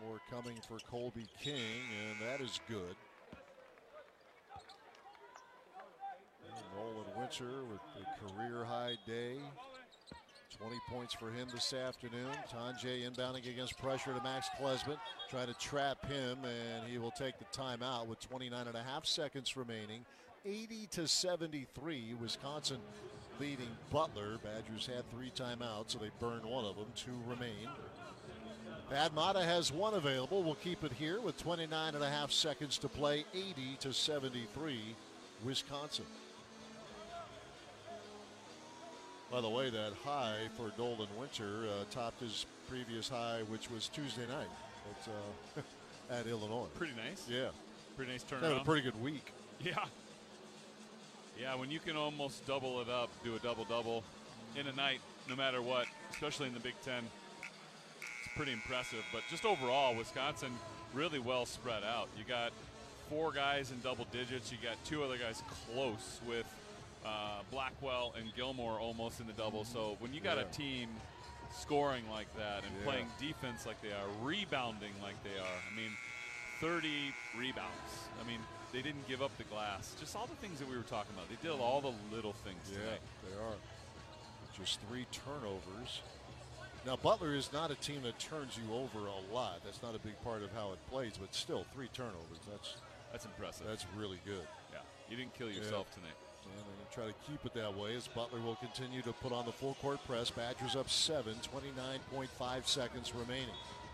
More coming for Colby King, and that is good. And Nolan Winter with a career-high day. 20 points for him this afternoon. Tonje inbounding against pressure to Max Klesmit, trying to trap him, and he will take the timeout with 29.5 seconds remaining. 80-73, Wisconsin leading Butler. Badgers had 3 timeouts, so they burned one of them. 2 remain. Thad Matta has 1 available. We'll keep it here with 29.5 seconds to play. 80-73, Wisconsin. By the way, that high for Nolan Winter topped his previous high, which was Tuesday night at Illinois. Pretty nice. Yeah. Pretty nice turnaround. Had a pretty good week. Yeah. Yeah, when you can almost double it up, do a double-double in a night, no matter what, especially in the Big Ten, it's pretty impressive. But just overall, Wisconsin really well spread out. You got 4 guys in double digits. You got 2 other guys close with Blackwell and Gilmore almost in the double. So when you got a team scoring like that and playing defense like they are, rebounding like they are, I mean, 30 rebounds. I mean, they didn't give up the glass. Just all the things that we were talking about. They did all the little things tonight. They are. Just 3 turnovers. Now, Butler is not a team that turns you over a lot. That's not a big part of how it plays, but still, 3 turnovers. That's impressive. That's really good. Yeah, you didn't kill yourself tonight. And they're going to try to keep it that way as Butler will continue to put on the full court press. Badgers up 7, 29.5 seconds remaining.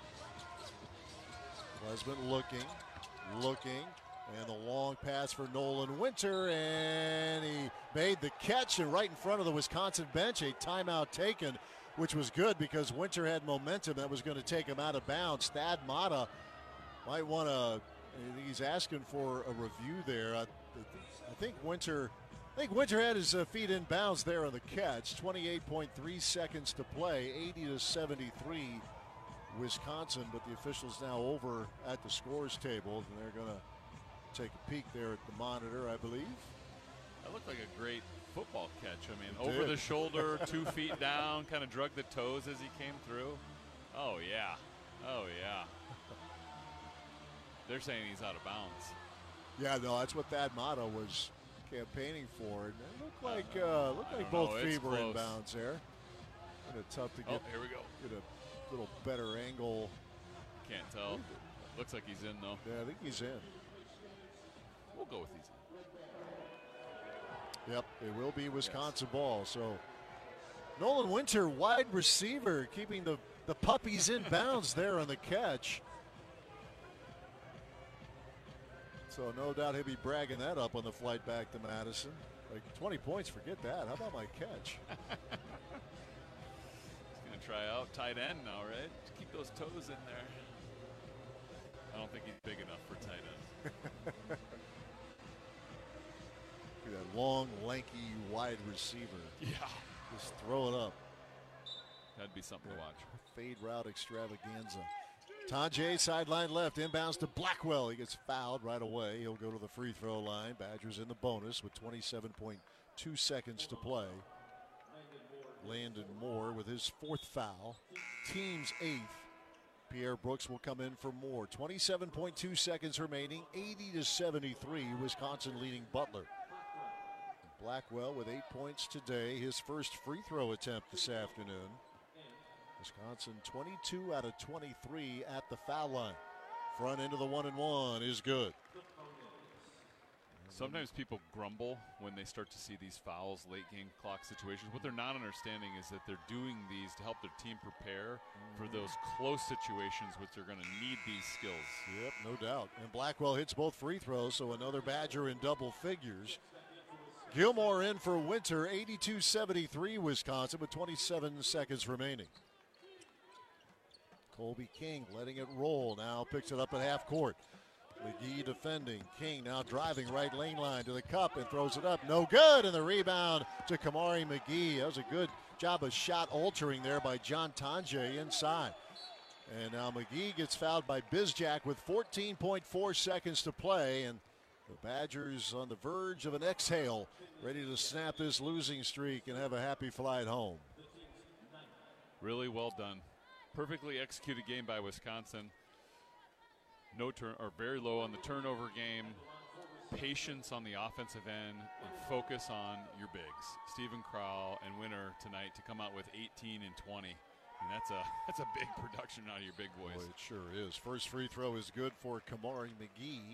Klesmit looking, and the long pass for Nolan Winter, and he made the catch, and right in front of the Wisconsin bench, a timeout taken, which was good because Winter had momentum that was going to take him out of bounds. Thad Matta might want to, he's asking for a review there. I think Winter had his feet in bounds there on the catch. 28.3 seconds to play, 80-73 Wisconsin, but the officials now over at the scores table, and they're going to take a peek there at the monitor, I believe. That looked like a great football catch. I mean, over the shoulder, 2 feet down, kind of drug the toes as he came through. Oh, yeah. Oh, yeah. They're saying he's out of bounds. Yeah, no, that's what Thad Matta was campaigning for. And it looked like both feet were in bounds there. Kind of tough to get. Here we go. Get a little better angle. Can't tell. Looks like he's in, though. Yeah, I think he's in. We'll go with he's in. Yep, it will be Wisconsin ball. So Nolan Winter, wide receiver, keeping the puppies in bounds there on the catch. So no doubt he'll be bragging that up on the flight back to Madison. Like 20 points, forget that. How about my catch? He's going to try out tight end now, right? Just keep those toes in there. I don't think he's big enough for tight end. That long, lanky, wide receiver. Yeah. Just throw it up. That'd be something to watch. Fade route extravaganza. Tonje sideline left, inbounds to Blackwell. He gets fouled right away. He'll go to the free throw line. Badgers in the bonus with 27.2 seconds to play. Landon Moore with his 4th foul. Team's 8th. Pierre Brooks will come in for more. 27.2 seconds remaining. 80-73. Wisconsin leading Butler. Blackwell with 8 points today. His first free throw attempt this afternoon. Wisconsin 22 out of 23 at the foul line. Front end of the 1-and-1 is good. Sometimes people grumble when they start to see these fouls, late game clock situations. What they're not understanding is that they're doing these to help their team prepare for those close situations which they're going to need these skills. Yep, no doubt. And Blackwell hits both free throws, so another Badger in double figures. Gilmore in for Winter, 82-73 Wisconsin with 27 seconds remaining. Colby King letting it roll. Now picks it up at half court. McGee defending. King now driving right lane line to the cup and throws it up. No good. And the rebound to Kamari McGee. That was a good job of shot altering there by John Tonje inside. And now McGee gets fouled by Bizjack with 14.4 seconds to play. And the Badgers on the verge of an exhale, ready to snap this losing streak and have a happy flight home. Really well done. Perfectly executed game by Wisconsin. very low on the turnover game. Patience on the offensive end and focus on your bigs. Stephen Crowell and Winter tonight to come out with 18 and 20. And that's a big production out of your big boys. Boy, it sure is. First free throw is good for Kamari McGee.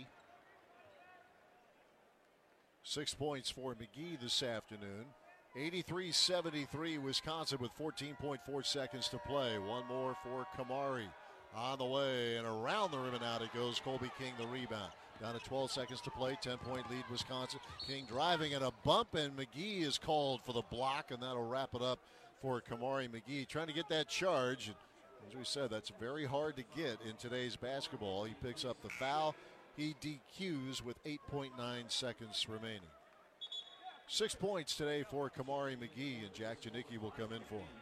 6 points for McGee this afternoon. 83-73 Wisconsin with 14.4 seconds to play. One more for Kamari. On the way and around the rim and out it goes. Colby King the rebound. Down to 12 seconds to play. 10-point lead Wisconsin. King driving and a bump, and McGee is called for the block, and that'll wrap it up for Kamari McGee. Trying to get that charge. As we said, that's very hard to get in today's basketball. He picks up the foul. He DQs with 8.9 seconds remaining. 6 points today for Kamari McGee, and Jack Janicki will come in for him.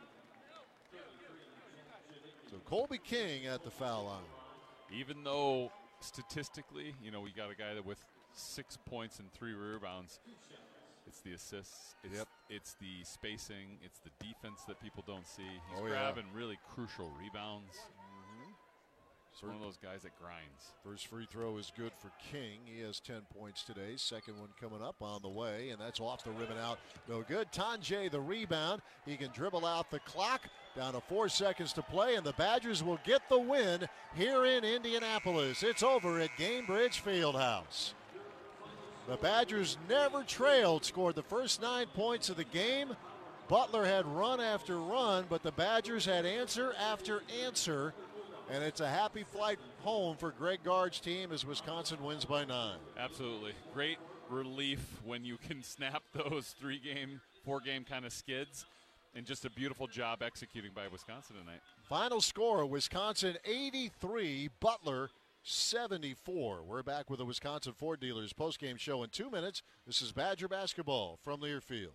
So Colby King at the foul line. Even though statistically, we got a guy that with 6 points and 3 rebounds. It's the assists. It's the spacing. It's the defense that people don't see. He's grabbing really crucial rebounds. He's one of those guys that grinds. First free throw is good for King. He has 10 points today. Second one coming up on the way, and that's off the rim and out. No good. Tonje the rebound. He can dribble out the clock. Down to 4 seconds to play, and the Badgers will get the win here in Indianapolis. It's over at Gainbridge Fieldhouse. The Badgers never trailed, scored the first 9 points of the game. Butler had run after run, but the Badgers had answer after answer. And it's a happy flight home for Greg Gard's team as Wisconsin wins by 9. Absolutely. Great relief when you can snap those 3-game, 4-game kind of skids. And just a beautiful job executing by Wisconsin tonight. Final score, Wisconsin 83, Butler 74. We're back with the Wisconsin Ford Dealers postgame show in 2 minutes. This is Badger basketball from Learfield.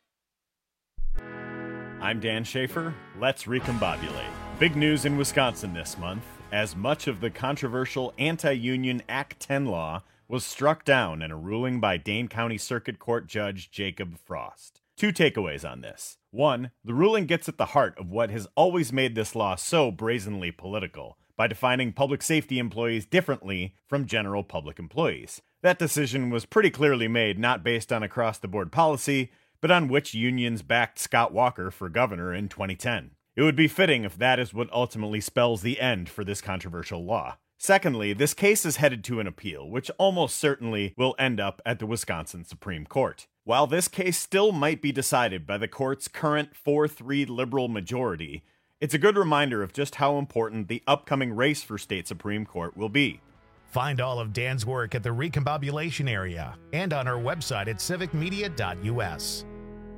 I'm Dan Schaefer. Let's recombobulate. Big news in Wisconsin this month, as much of the controversial anti-union Act 10 law was struck down in a ruling by Dane County Circuit Court Judge Jacob Frost. 2 takeaways on this. 1, the ruling gets at the heart of what has always made this law so brazenly political, by defining public safety employees differently from general public employees. That decision was pretty clearly made not based on across-the-board policy, but on which unions backed Scott Walker for governor in 2010. It would be fitting if that is what ultimately spells the end for this controversial law. Secondly, this case is headed to an appeal, which almost certainly will end up at the Wisconsin Supreme Court. While this case still might be decided by the court's current 4-3 liberal majority, it's a good reminder of just how important the upcoming race for state Supreme Court will be. Find all of Dan's work at the Recombobulation area and on our website at civicmedia.us.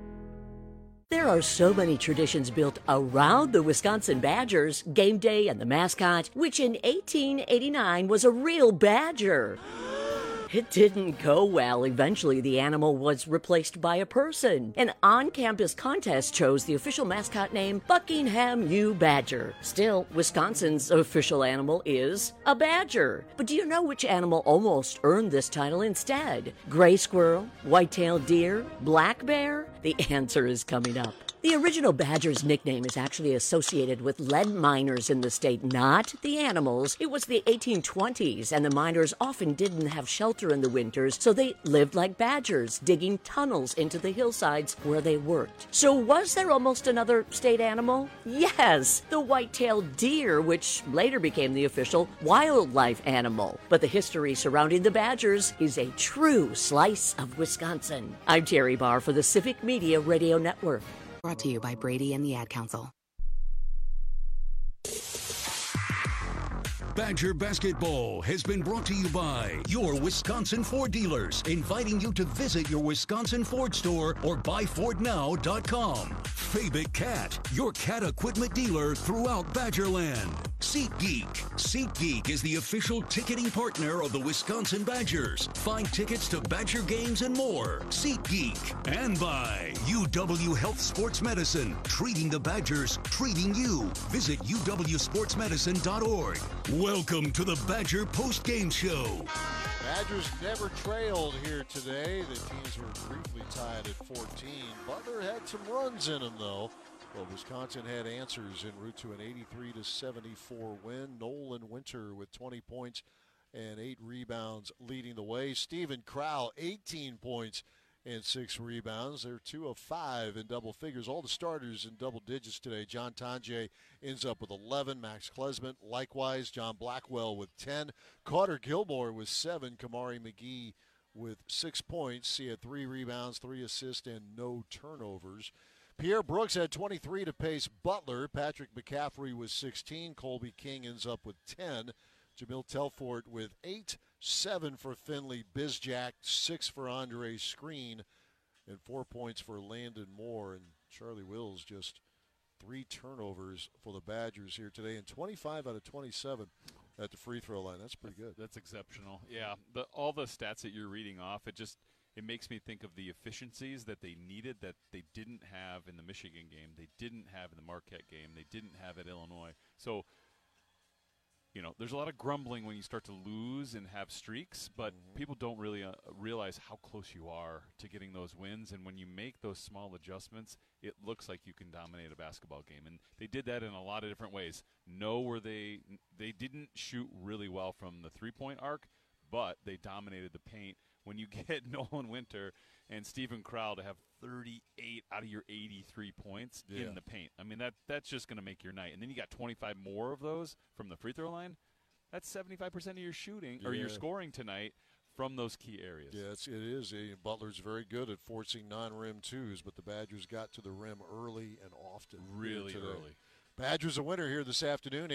There are so many traditions built around the Wisconsin Badgers, game day and the mascot, which in 1889 was a real badger. It didn't go well. Eventually, the animal was replaced by a person. An on-campus contest chose the official mascot name Buckingham U. Badger. Still, Wisconsin's official animal is a badger. But do you know which animal almost earned this title instead? Gray squirrel, white-tailed deer, black bear? The answer is coming up. The original Badger's nickname is actually associated with lead miners in the state, not the animals. It was the 1820s, and the miners often didn't have shelter in the winters, so they lived like badgers, digging tunnels into the hillsides where they worked. So was there almost another state animal? Yes, the white-tailed deer, which later became the official wildlife animal. But the history surrounding the Badgers is a true slice of Wisconsin. I'm Terry Barr for the Civic Media Radio Network. Brought to you by Brady and the Ad Council. Badger Basketball has been brought to you by your Wisconsin Ford dealers, inviting you to visit your Wisconsin Ford store or buyfordnow.com. Fabic Cat, your cat equipment dealer throughout Badgerland. SeatGeek. SeatGeek is the official ticketing partner of the Wisconsin Badgers. Find tickets to Badger games and more. SeatGeek. And by UW Health Sports Medicine, treating the Badgers, treating you. Visit uwsportsmedicine.org. Welcome to the Badger Post-Game Show. Badgers never trailed here today. The teams were briefly tied at 14. Butler had some runs in them, though. Well, Wisconsin had answers en route to an 83-74 win. Nolan Winter with 20 points and 8 rebounds leading the way. Steven Crowell, 18 points and 6 rebounds. They're 2 of 5 in double figures. All the starters in double digits today. John Tonje ends up with 11. Max Klesmit likewise. John Blackwell with 10. Carter Gilmore with 7. Kamari McGee with 6 points. He had 3 rebounds, 3 assists, and no turnovers. Pierre Brooks had 23 to pace Butler. Patrick McCaffrey with 16. Colby King ends up with 10. Jamil Telfort with 8. 7 for Finley Bizjack, 6 for Andre Screen, and 4 points for Landon Moore. And Charlie Wills just 3 turnovers for the Badgers here today, and 25 out of 27 at the free throw line. That's pretty good. That's exceptional. Yeah, all the stats that you're reading off, it makes me think of the efficiencies that they needed that they didn't have in the Michigan game, they didn't have in the Marquette game, they didn't have at Illinois. So, there's a lot of grumbling when you start to lose and have streaks, but people don't really realize how close you are to getting those wins. And when you make those small adjustments, it looks like you can dominate a basketball game. And they did that in a lot of different ways. They didn't shoot really well from the three-point arc, but they dominated the paint. When you get Nolan Winter and Steven Crowell to have 38 out of your 83 points in the paint, I mean, that's just going to make your night. And then you got 25 more of those from the free throw line. That's 75% of your shooting or your scoring tonight from those key areas. Yeah, it is. Butler's very good at forcing non-rim twos, but the Badgers got to the rim early and often. Really early. Badgers a winner here this afternoon,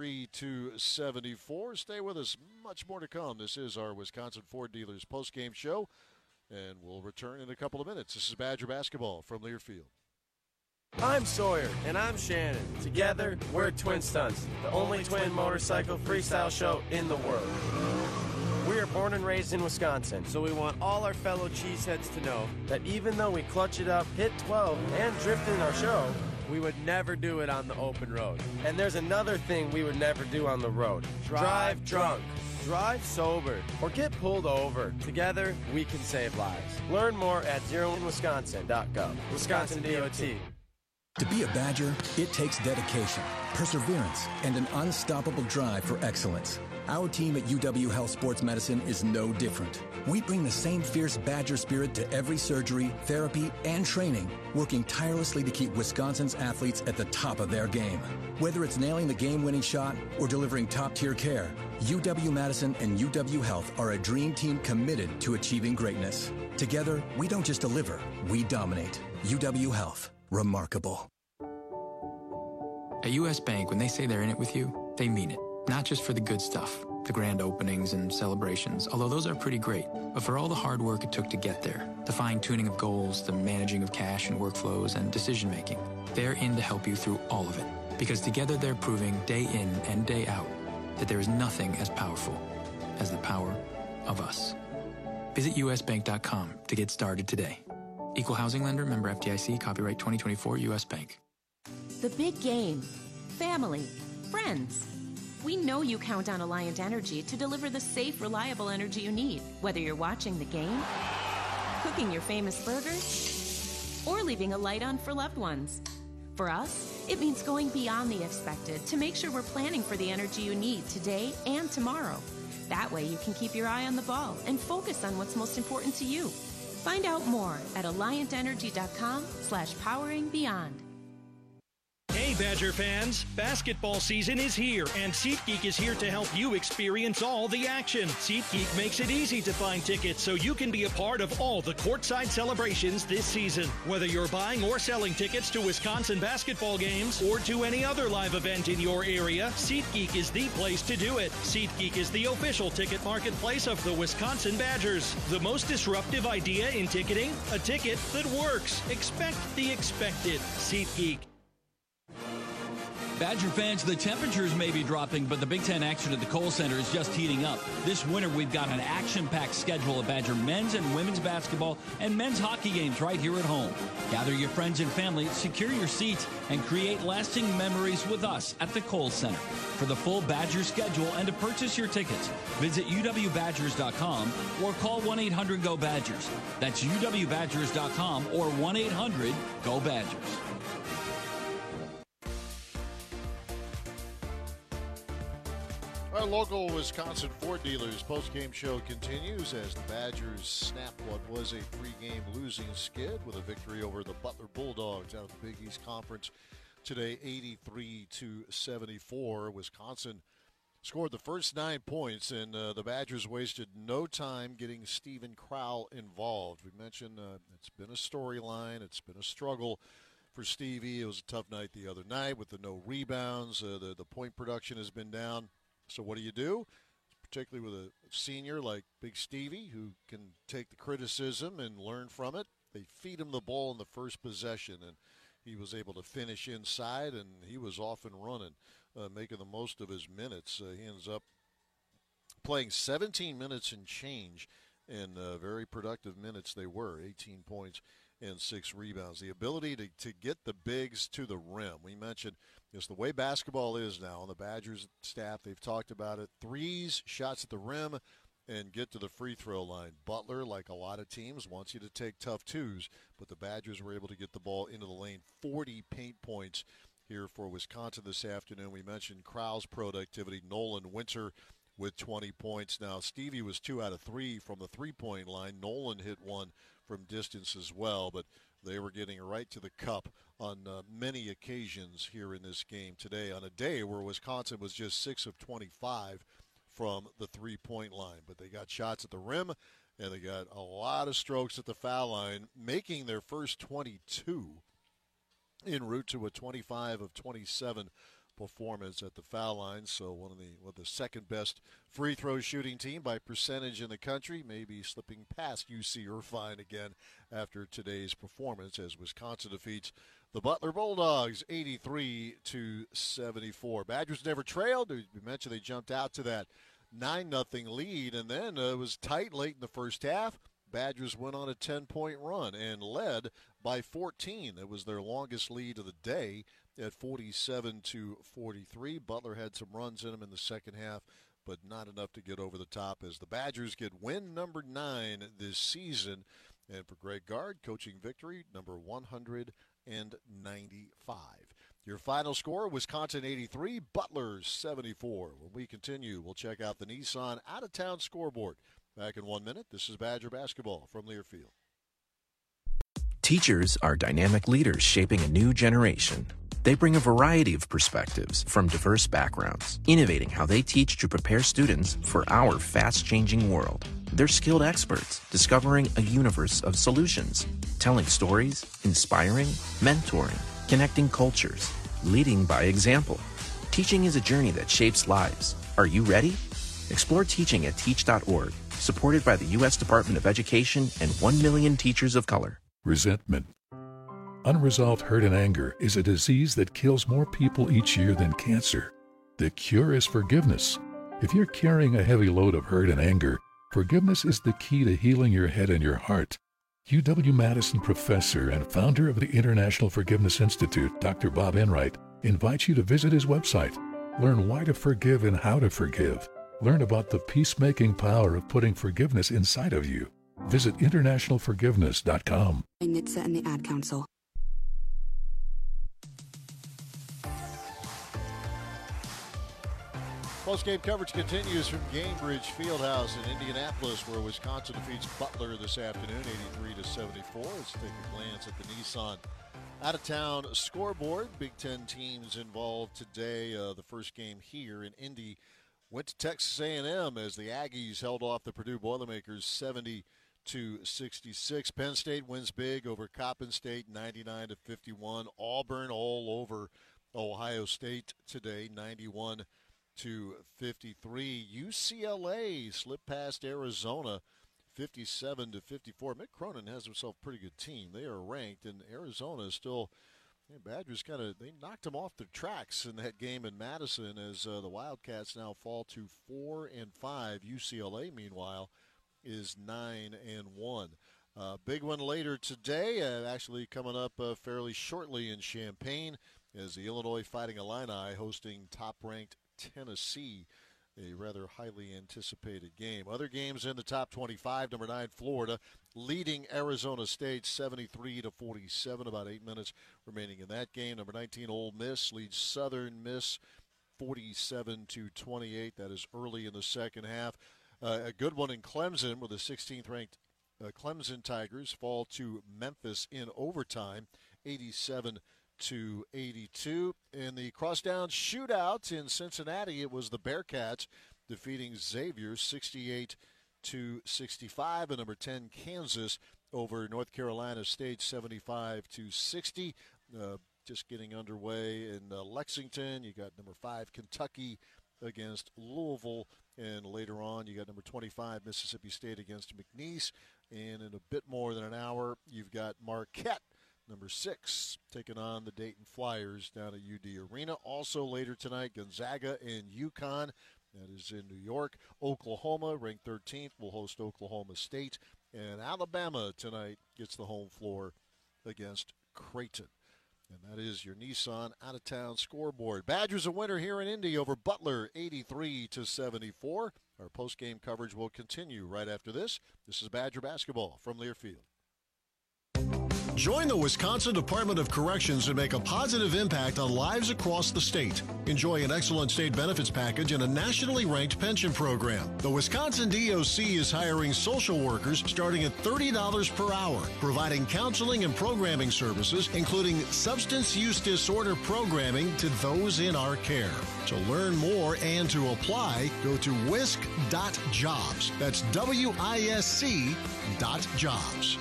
83-74. Stay with us. Much more to come. This is our Wisconsin Ford Dealers postgame show, and we'll return in a couple of minutes. This is Badger basketball from Learfield. I'm Sawyer. And I'm Shannon. Together, we're Twin Stunts, the only twin motorcycle freestyle show in the world. We are born and raised in Wisconsin, so we want all our fellow cheeseheads to know that even though we clutch it up, hit 12, and drift in our show, we would never do it on the open road. And there's another thing we would never do on the road. Drive drunk, drive sober, or get pulled over. Together, we can save lives. Learn more at zeroinwisconsin.gov. Wisconsin DOT. To be a Badger, it takes dedication, perseverance, and an unstoppable drive for excellence. Our team at UW Health Sports Medicine is no different. We bring the same fierce Badger spirit to every surgery, therapy, and training, working tirelessly to keep Wisconsin's athletes at the top of their game. Whether it's nailing the game-winning shot or delivering top-tier care, UW-Madison and UW Health are a dream team committed to achieving greatness. Together, we don't just deliver, we dominate. UW Health. Remarkable. At U.S. Bank, when they say they're in it with you, they mean it. Not just for the good stuff, the grand openings and celebrations, although those are pretty great, but for all the hard work it took to get there, the fine-tuning of goals, the managing of cash and workflows, and decision-making. They're in to help you through all of it, because together they're proving day in and day out that there is nothing as powerful as the power of us. Visit usbank.com to get started today. Equal housing lender, member FDIC, copyright 2024, U.S. Bank. The big game. Family. Friends. We know you count on Alliant Energy to deliver the safe, reliable energy you need, whether you're watching the game, cooking your famous burgers, or leaving a light on for loved ones. For us, it means going beyond the expected to make sure we're planning for the energy you need today and tomorrow. That way you can keep your eye on the ball and focus on what's most important to you. Find out more at alliantenergy.com/poweringbeyond. Hey Badger fans, basketball season is here and SeatGeek is here to help you experience all the action. SeatGeek makes it easy to find tickets so you can be a part of all the courtside celebrations this season. Whether you're buying or selling tickets to Wisconsin basketball games or to any other live event in your area, SeatGeek is the place to do it. SeatGeek is the official ticket marketplace of the Wisconsin Badgers. The most disruptive idea in ticketing? A ticket that works. Expect the expected. SeatGeek. Badger fans, the temperatures may be dropping, but the Big Ten action at the Kohl Center is just heating up. This winter, we've got an action-packed schedule of Badger men's and women's basketball and men's hockey games right here at home. Gather your friends and family, secure your seats, and create lasting memories with us at the Kohl Center. For the full Badger schedule and to purchase your tickets, visit uwbadgers.com or call 1-800-GO-BADGERS. That's uwbadgers.com or 1-800-GO-BADGERS. All Our local Wisconsin Ford dealers post-game show continues as the Badgers snap what was a 3-game losing skid with a victory over the Butler Bulldogs out of the Big East Conference today, 83-74. Wisconsin scored the first 9 points, and the Badgers wasted no time getting Steven Crowl involved. We mentioned it's been a storyline. It's been a struggle for Stevie. It was a tough night the other night with the no rebounds. The point production has been down. So what do? Particularly with a senior like Big Stevie who can take the criticism and learn from it. They feed him the ball in the first possession, and he was able to finish inside, and he was off and running, making the most of his minutes. He ends up playing 17 minutes and change, and very productive minutes they were, 18 points and 6 rebounds. The ability to get the bigs to the rim. We mentioned it's the way basketball is now on the Badgers staff. They've talked about it. Threes, shots at the rim, and get to the free throw line. Butler, like a lot of teams, wants you to take tough twos, but the Badgers were able to get the ball into the lane. 40 paint points here for Wisconsin this afternoon. We mentioned Crowell's productivity. Nolan Winter with 20 points. Now, Stevie was 2 out of 3 from the three-point line. Nolan hit one from distance as well, but they were getting right to the cup on many occasions here in this game today, on a day where Wisconsin was just 6 of 25 from the three-point line. But they got shots at the rim, and they got a lot of strokes at the foul line, making their first 22 en route to a 25 of 27 performance at the foul line. So one of the second best free throw shooting team by percentage in the country, maybe slipping past UC Irvine again after today's performance as Wisconsin defeats the Butler Bulldogs 83-74. Badgers never trailed. We mentioned they jumped out to that 9-0 lead, and then it was tight late in the first half. Badgers went on a 10-point run and led by 14. It was their longest lead of the day at 47-43. Butler had some runs in them in the second half, but not enough to get over the top as the Badgers get win number 9 this season. And for Greg Gard, coaching victory number 195. Your final score, Wisconsin 83, Butler 74. When we continue, we'll check out the Nissan out-of-town scoreboard. Back in 1 minute, this is Badger basketball from Learfield. Teachers are dynamic leaders shaping a new generation. They bring a variety of perspectives from diverse backgrounds, innovating how they teach to prepare students for our fast-changing world. They're skilled experts, discovering a universe of solutions, telling stories, inspiring, mentoring, connecting cultures, leading by example. Teaching is a journey that shapes lives. Are you ready? Explore teaching at teach.org, supported by the U.S. Department of Education and 1 million teachers of color. Resentment. Unresolved hurt and anger is a disease that kills more people each year than cancer. The cure is forgiveness. If you're carrying a heavy load of hurt and anger, forgiveness is the key to healing your head and your heart. UW-Madison professor and founder of the International Forgiveness Institute, Dr. Bob Enright, invites you to visit his website. Learn why to forgive and how to forgive. Learn about the peacemaking power of putting forgiveness inside of you. Visit internationalforgiveness.com. NHTSA and the Ad Council. Post-game coverage continues from Gainbridge Fieldhouse in Indianapolis, where Wisconsin defeats Butler this afternoon, 83-74. Let's take a glance at the Nissan out-of-town scoreboard. Big Ten teams involved today. The first game here in Indy went to Texas A&M as the Aggies held off the Purdue Boilermakers 70-66. Penn State wins big over Coppin State, 99-51. Auburn all over Ohio State today, 91-53. UCLA slipped past Arizona 57-54. Mick Cronin has himself a pretty good team. They are ranked, and Arizona is still, Badgers they knocked them off their tracks in that game in Madison as the Wildcats now fall to 4-5. UCLA, meanwhile, is 9-1. Big one later today, actually coming up fairly shortly in Champaign, as the Illinois Fighting Illini hosting top-ranked Tennessee, a rather highly anticipated game. Other games in the top 25, number 9, Florida, leading Arizona State 73-47, about 8 minutes remaining in that game. Number 19, Ole Miss leads Southern Miss 47-28. That is early in the second half. A good one in Clemson, where the 16th-ranked Clemson Tigers fall to Memphis in overtime, 87-82. In the crosstown shootout in Cincinnati, it was the Bearcats defeating Xavier 68-65, and number 10 Kansas over North Carolina State 75-60. Just getting underway in Lexington. You got number 5 Kentucky against Louisville, and later on you got number 25 Mississippi State against McNeese. And in a bit more than an hour, you've got Marquette, number 6, taking on the Dayton Flyers down at UD Arena. Also later tonight, Gonzaga and UConn. That is in New York. Oklahoma, ranked 13th, will host Oklahoma State. And Alabama tonight gets the home floor against Creighton. And that is your Nissan out-of-town scoreboard. Badgers a winner here in Indy over Butler, 83-74. Our post-game coverage will continue right after this. This is Badger basketball from Learfield. Join the Wisconsin Department of Corrections and make a positive impact on lives across the state. Enjoy an excellent state benefits package and a nationally ranked pension program. The Wisconsin DOC is hiring social workers starting at $30 per hour, providing counseling and programming services, including substance use disorder programming to those in our care. To learn more and to apply, go to wisc.jobs. That's WISC.jobs.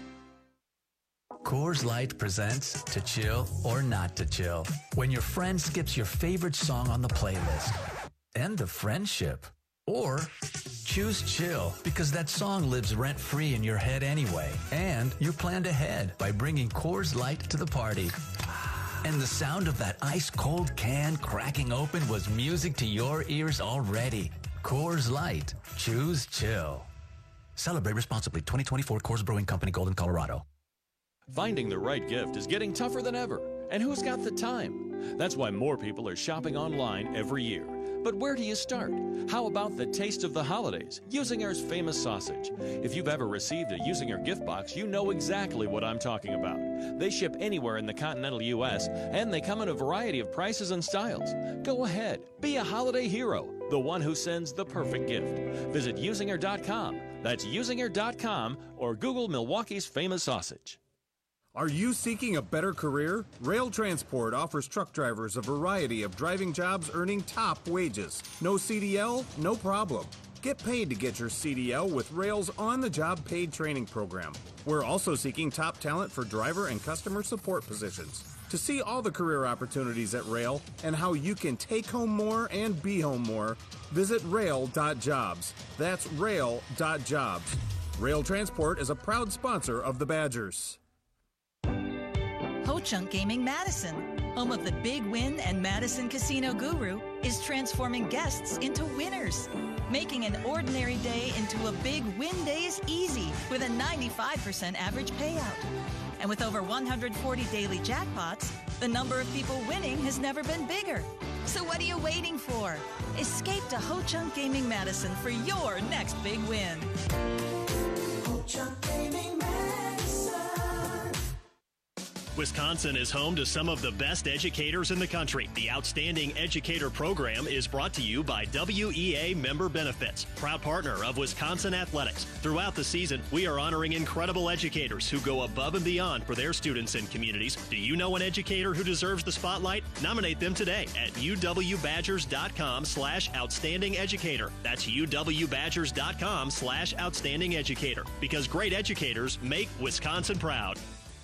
Coors Light presents To Chill or Not to Chill. When your friend skips your favorite song on the playlist. End of friendship. Or choose chill because that song lives rent-free in your head anyway. And you're planned ahead by bringing Coors Light to the party. And the sound of that ice-cold can cracking open was music to your ears already. Coors Light. Choose chill. Celebrate responsibly. 2024 Coors Brewing Company, Golden, Colorado. Finding the right gift is getting tougher than ever, and who's got the time? That's why more people are shopping online every year. But where do you start? How about the taste of the holidays, Usinger's famous sausage? If you've ever received a Usinger gift box, you know exactly what I'm talking about. They ship anywhere in the continental U.S., and they come in a variety of prices and styles. Go ahead, be a holiday hero, the one who sends the perfect gift. Visit Usinger.com. That's Usinger.com, or Google Milwaukee's famous sausage. Are you seeking a better career? Rail Transport offers truck drivers a variety of driving jobs earning top wages. No CDL? No problem. Get paid to get your CDL with Rail's on-the-job paid training program. We're also seeking top talent for driver and customer support positions. To see all the career opportunities at Rail and how you can take home more and be home more, visit rail.jobs. That's rail.jobs. Rail Transport is a proud sponsor of the Badgers. Ho-Chunk Gaming Madison, home of the Big Win and Madison Casino Guru, is transforming guests into winners. Making an ordinary day into a big win day is easy with a 95% average payout. And with over 140 daily jackpots, the number of people winning has never been bigger. So what are you waiting for? Escape to Ho-Chunk Gaming Madison for your next big win. Ho-Chunk Gaming Madison. Wisconsin is home to some of the best educators in the country. The Outstanding Educator Program is brought to you by WEA Member Benefits, proud partner of Wisconsin Athletics. Throughout the season, we are honoring incredible educators who go above and beyond for their students and communities. Do you know an educator who deserves the spotlight? Nominate them today at uwbadgers.com/outstanding educator. That's uwbadgers.com/outstanding educator. Because great educators make Wisconsin proud.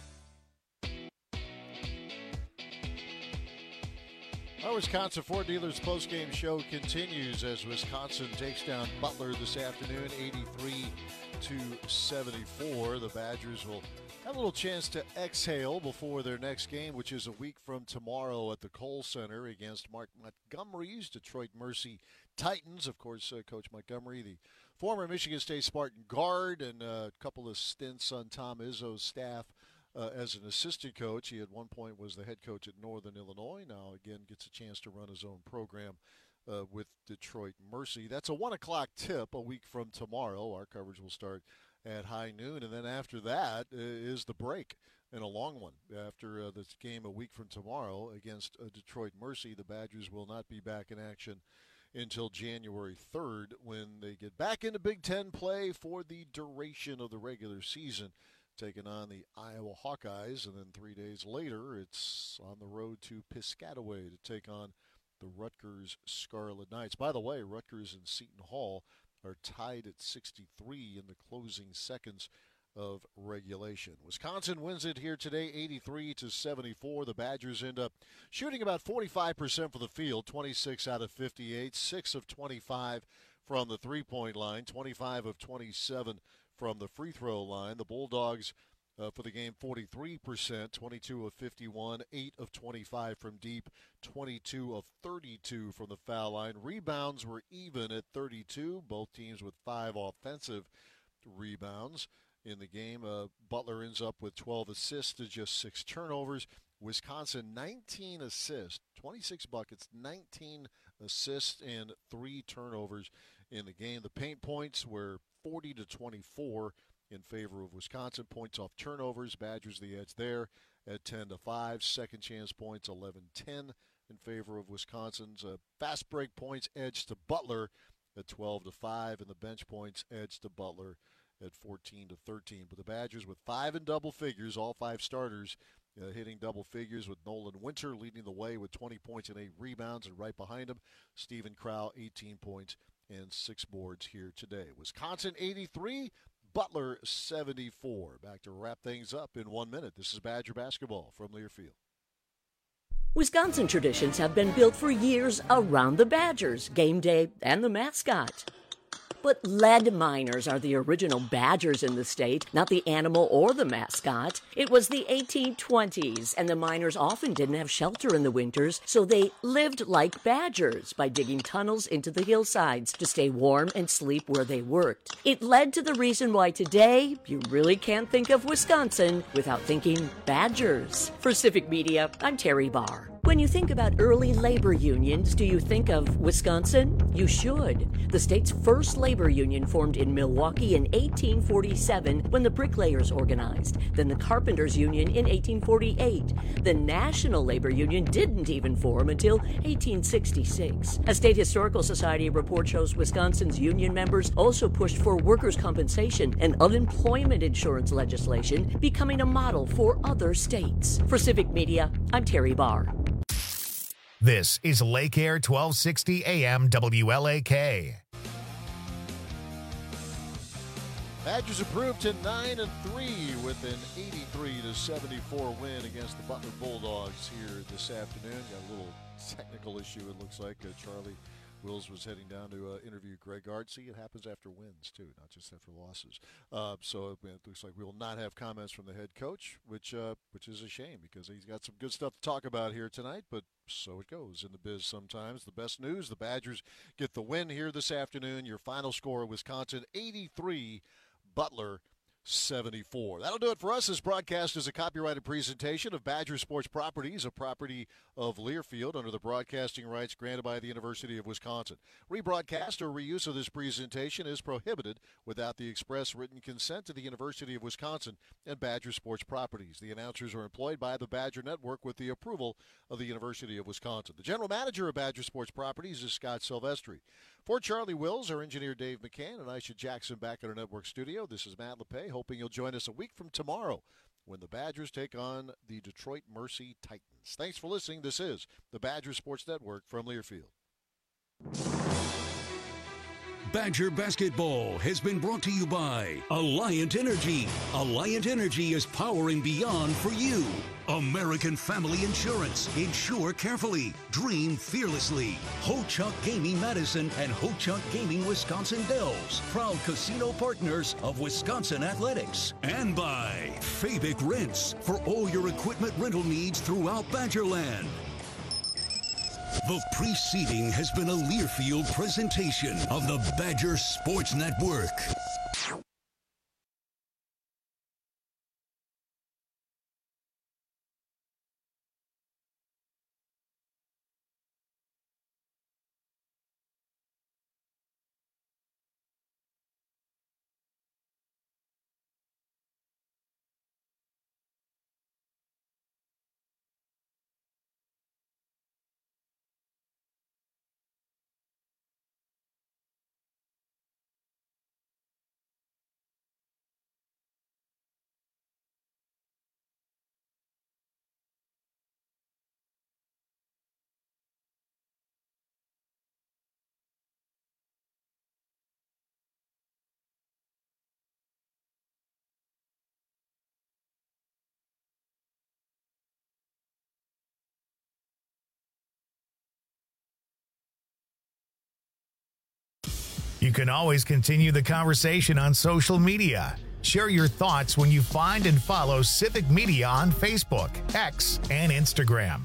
Our Wisconsin Ford Dealers postgame show continues as Wisconsin takes down Butler this afternoon, 83-74. The Badgers will have a little chance to exhale before their next game, which is a week from tomorrow at the Kohl Center against Mark Montgomery's Detroit Mercy Titans. Of course, Coach Montgomery, the former Michigan State Spartan guard, and a couple of stints on Tom Izzo's staff. As an assistant coach, he at one point was the head coach at Northern Illinois. Now, again, gets a chance to run his own program with Detroit Mercy. That's a 1 o'clock tip a week from tomorrow. Our coverage will start at high noon, and then after that is the break. and a long one. After this game a week from tomorrow against Detroit Mercy, the Badgers will not be back in action until January 3rd when they get back into Big Ten play for the duration of the regular season, taking on the Iowa Hawkeyes. And then 3 days later, it's on the road to Piscataway to take on the Rutgers Scarlet Knights. By the way, Rutgers and Seton Hall are tied at 63 in the closing seconds of regulation. Wisconsin wins it here today, 83-74. The Badgers end up shooting about 45% for the field, 26 out of 58, 6 of 25 from the three-point line, 25 of 27 from the free throw line. The Bulldogs for the game, 43%, 22 of 51, 8 of 25 from deep, 22 of 32 from the foul line. Rebounds were even at 32, both teams with 5 offensive rebounds in the game. Butler ends up with 12 assists to just 6 turnovers. Wisconsin, 19 assists, 26 buckets, 19 assists, and 3 turnovers in the game. The paint points were 40-24 in favor of Wisconsin. Points off turnovers, Badgers the edge there at 10-5. Second chance points, 11-10 in favor of Wisconsin's. Fast break points edge to Butler at 12-5, and the bench points edge to Butler at 14-13. But the Badgers with 5 in double figures, all 5 starters hitting double figures, with Nolan Winter leading the way with 20 points and 8 rebounds, and right behind him, Stephen Crow, 18 points and 6 boards here today. Wisconsin 83, Butler 74. Back to wrap things up in 1 minute. This is Badger basketball from Learfield. Wisconsin traditions have been built for years around the Badgers, game day, and the mascot. But lead miners are the original Badgers in the state, not the animal or the mascot. It was the 1820s, and the miners often didn't have shelter in the winters, so they lived like Badgers by digging tunnels into the hillsides to stay warm and sleep where they worked. It led to the reason why today you really can't think of Wisconsin without thinking Badgers. For Civic Media, I'm Terry Barr. When you think about early labor unions, do you think of Wisconsin? You should. The state's first labor union formed in Milwaukee in 1847 when the bricklayers organized, then the carpenters union in 1848. The National Labor Union didn't even form until 1866. A State Historical Society report shows Wisconsin's union members also pushed for workers' compensation and unemployment insurance legislation, becoming a model for other states. For Civic Media, I'm Terry Barr. This is Lake Air 1260 AM WLAK. Badgers improved to 9-3 with an 83-74 win against the Butler Bulldogs here this afternoon. Got a little technical issue, it looks like. Charlie Wills was heading down to interview Greg Gard. See, it happens after wins, too, not just after losses. So it looks like we will not have comments from the head coach, which is a shame because he's got some good stuff to talk about here tonight, but so it goes in the biz sometimes. The best news, the Badgers get the win here this afternoon. Your final score, Wisconsin 83, Butler 74. That'll do it for us. This broadcast is a copyrighted presentation of Badger Sports Properties, a property of Learfield under the broadcasting rights granted by the University of Wisconsin. Rebroadcast or reuse of this presentation is prohibited without the express written consent of the University of Wisconsin and Badger Sports Properties. The announcers are employed by the Badger Network with the approval of the University of Wisconsin. The general manager of Badger Sports Properties is Scott Silvestri. For Charlie Wills, our engineer Dave McCann, and Aisha Jackson back at our network studio, this is Matt LePay, hoping you'll join us a week from tomorrow when the Badgers take on the Detroit Mercy Titans. Thanks for listening. This is the Badger Sports Network from Learfield. Badger basketball has been brought to you by Alliant Energy. Alliant Energy is powering beyond for you. American Family Insurance. Insure carefully. Dream fearlessly. Ho-Chunk Gaming Madison and Ho-Chunk Gaming Wisconsin Dells. Proud casino partners of Wisconsin Athletics. And by Fabic Rents. For all your equipment rental needs throughout Badgerland. The preceding has been a Learfield presentation of the Badger Sports Network. You can always continue the conversation on social media. Share your thoughts when you find and follow Civic Media on Facebook, X, and Instagram.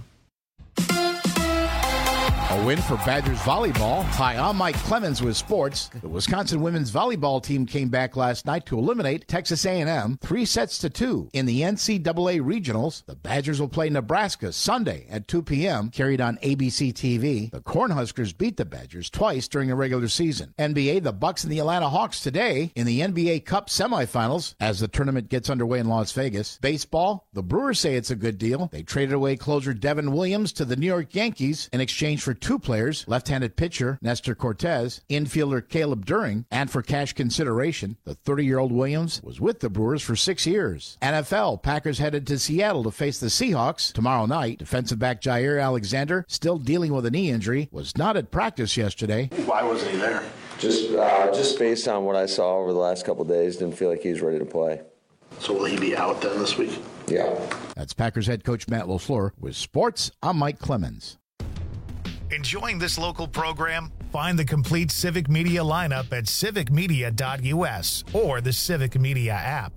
A win for Badgers volleyball. Hi, I'm Mike Clemens with sports. The Wisconsin women's volleyball team came back last night to eliminate Texas A&M 3-2 in the NCAA regionals. The Badgers will play Nebraska Sunday at 2 p.m. carried on ABC TV. The Cornhuskers beat the Badgers twice during the regular season. NBA, the Bucks and the Atlanta Hawks today in the NBA Cup semifinals as the tournament gets underway in Las Vegas. Baseball, the Brewers say it's a good deal. They traded away closer Devin Williams to the New York Yankees in exchange for two players, left-handed pitcher Nestor Cortez, infielder Caleb During, and for cash consideration, the 30-year-old Williams was with the Brewers for 6 years. NFL, Packers headed to Seattle to face the Seahawks tomorrow night. Defensive back Jair Alexander, still dealing with a knee injury, was not at practice yesterday. Why wasn't he there? Just based on what I saw over the last couple of days, didn't feel like he was ready to play. So will he be out then this week? Yeah. That's Packers head coach Matt LaFleur. With sports, I'm Mike Clemens. Enjoying this local program? Find the complete Civic Media lineup at civicmedia.us or the Civic Media app.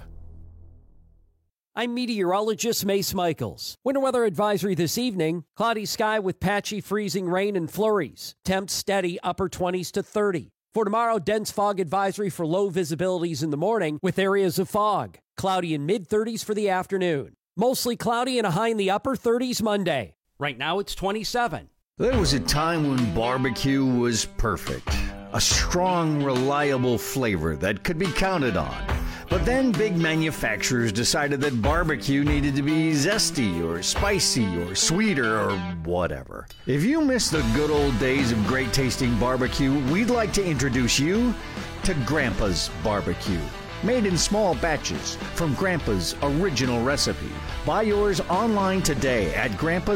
I'm meteorologist Mace Michaels. Winter weather advisory this evening. Cloudy sky with patchy freezing rain and flurries. Temps steady upper 20s to 30. For tomorrow, dense fog advisory for low visibilities in the morning with areas of fog. Cloudy in mid-30s for the afternoon. Mostly cloudy and a high in the upper 30s Monday. Right now it's 27. There was a time when barbecue was perfect. A strong, reliable flavor that could be counted on. But then big manufacturers decided that barbecue needed to be zesty or spicy or sweeter or whatever. If you miss the good old days of great tasting barbecue, we'd like to introduce you to Grandpa's Barbecue. Made in small batches from Grandpa's original recipe. Buy yours online today at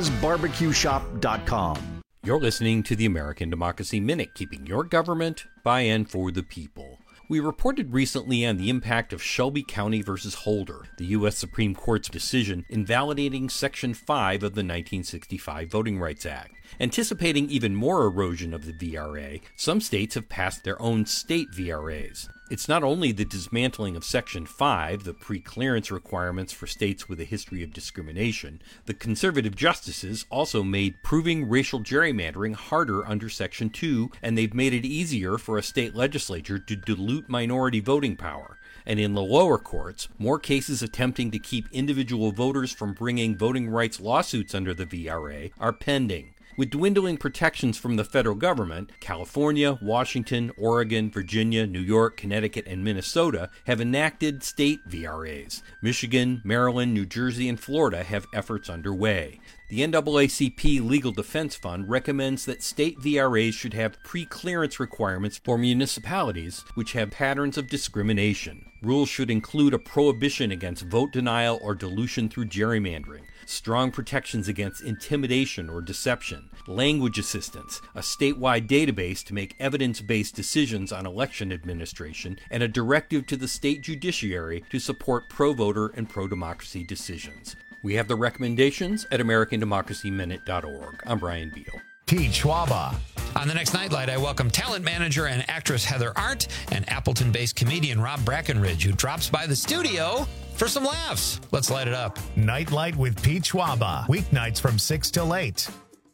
grandpasbarbecueshop.com. You're listening to the American Democracy Minute, keeping your government by and for the people. We reported recently on the impact of Shelby County versus Holder, the U.S. Supreme Court's decision invalidating Section 5 of the 1965 Voting Rights Act. Anticipating even more erosion of the VRA, some states have passed their own state VRAs. It's not only the dismantling of Section 5, the pre-clearance requirements for states with a history of discrimination. The conservative justices also made proving racial gerrymandering harder under Section 2, and they've made it easier for a state legislature to dilute minority voting power. And in the lower courts, more cases attempting to keep individual voters from bringing voting rights lawsuits under the VRA are pending. With dwindling protections from the federal government, California, Washington, Oregon, Virginia, New York, Connecticut, and Minnesota have enacted state VRAs. Michigan, Maryland, New Jersey, and Florida have efforts underway. The NAACP Legal Defense Fund recommends that state VRAs should have pre-clearance requirements for municipalities which have patterns of discrimination. Rules should include a prohibition against vote denial or dilution through gerrymandering, strong protections against intimidation or deception, language assistance, a statewide database to make evidence-based decisions on election administration, and a directive to the state judiciary to support pro-voter and pro-democracy decisions. We have the recommendations at AmericanDemocracyMinute.org. I'm Brian Beal. Pete Schwaba. On the next Nightlight, I welcome talent manager and actress Heather Arndt and Appleton-based comedian Rob Brackenridge, who drops by the studio for some laughs. Let's light it up. Nightlight with Pete Schwaba. Weeknights from 6 till 8.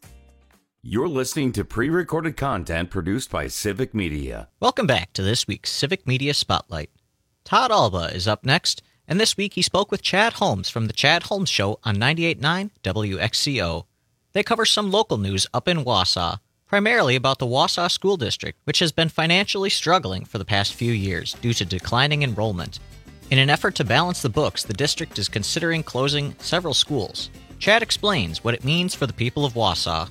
You're listening to pre-recorded content produced by Civic Media. Welcome back to this week's Civic Media Spotlight. Todd Alba is up next, and this week he spoke with Chad Holmes from The Chad Holmes Show on 98.9 WXCO. They cover some local news up in Wausau, primarily about the Wausau School District, which has been financially struggling for the past few years due to declining enrollment. In an effort to balance the books, the district is considering closing several schools. Chad explains what it means for the people of Wausau.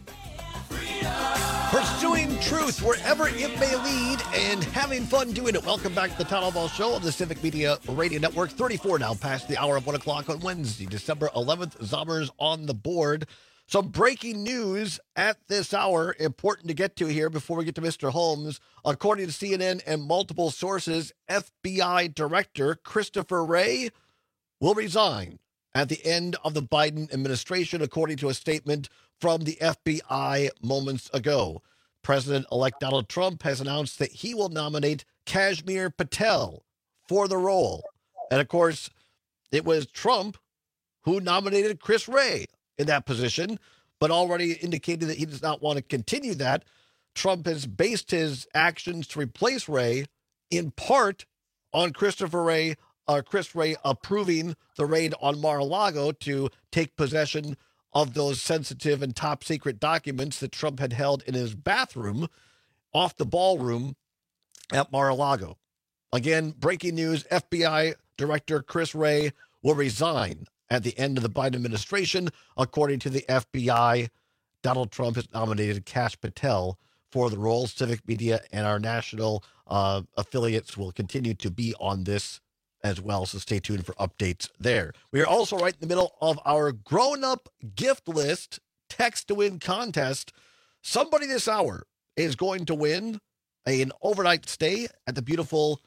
Pursuing truth wherever it may lead and having fun doing it. Welcome back to the Todd Alba Show of the Civic Media Radio Network. 34 now past the hour of 1 o'clock on Wednesday, December 11th. Zommers on the board. Some breaking news at this hour, important to get to here before we get to Mr. Holmes. According to CNN and multiple sources, FBI Director Christopher Wray will resign at the end of the Biden administration, according to a statement from the FBI moments ago. President-elect Donald Trump has announced that he will nominate Kashmir Patel for the role. And, of course, it was Trump who nominated Chris Wray in that position, but already indicated that he does not want to continue that. Trump has based his actions to replace Wray in part on Chris Wray approving the raid on Mar-a-Lago to take possession of those sensitive and top secret documents that Trump had held in his bathroom off the ballroom at Mar-a-Lago. Again, breaking news, FBI Director Chris Wray will resign at the end of the Biden administration. According to the FBI, Donald Trump has nominated Kash Patel for the role. Civic Media and our national affiliates will continue to be on this as well, so stay tuned for updates there. We are also right in the middle of our grown-up gift list text-to-win contest. Somebody this hour is going to win an overnight stay at the beautiful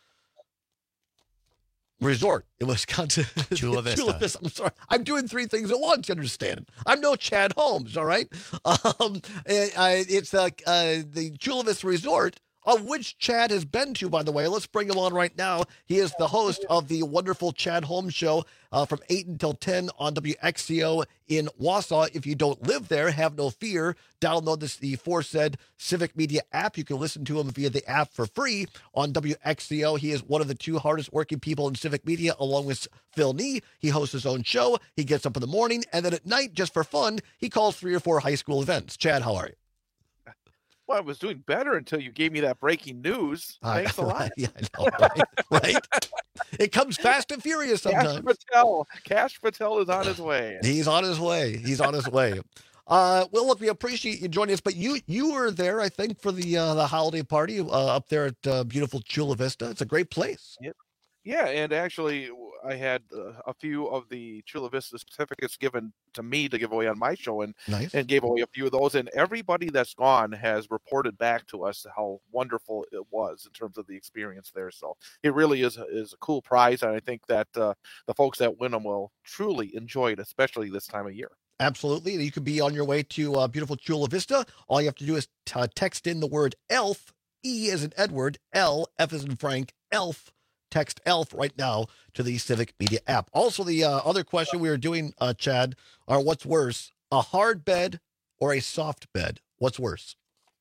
resort in Wisconsin. Chula Vista. I'm sorry. I'm doing three things at once, you understand? I'm no Chad Holmes, all right? It's the Chula Vista Resort, of which Chad has been to, by the way. Let's bring him on right now. He is the host of the wonderful Chad Holmes Show from 8 until 10 on WXCO in Wausau. If you don't live there, have no fear. Download the aforesaid Civic Media app. You can listen to him via the app for free on WXCO. He is one of the two hardest working people in Civic Media, along with Phil Nee. He hosts his own show. He gets up in the morning, and then at night, just for fun, he calls 3 or 4 high school events. Chad, how are you? Well, I was doing better until you gave me that breaking news. Thanks a lot. Yeah, I know, right? It comes fast and furious sometimes. Kash Patel is on his way. He's on his way. Well, look, we appreciate you joining us, but you were there, I think, for the holiday party up there at beautiful Chula Vista. It's a great place. Yeah, and actually, I had a few of the Chula Vista certificates given to me to give away on my show, and gave away a few of those. And everybody that's gone has reported back to us how wonderful it was in terms of the experience there. So it really is a cool prize, and I think that the folks that win them will truly enjoy it, especially this time of year. Absolutely. You could be on your way to beautiful Chula Vista. All you have to do is text in the word ELF, E as in Edward, L, F as in Frank, ELF. Text ELF right now to the Civic Media app. Also, the other question we were doing, Chad, are what's worse, a hard bed or a soft bed? What's worse?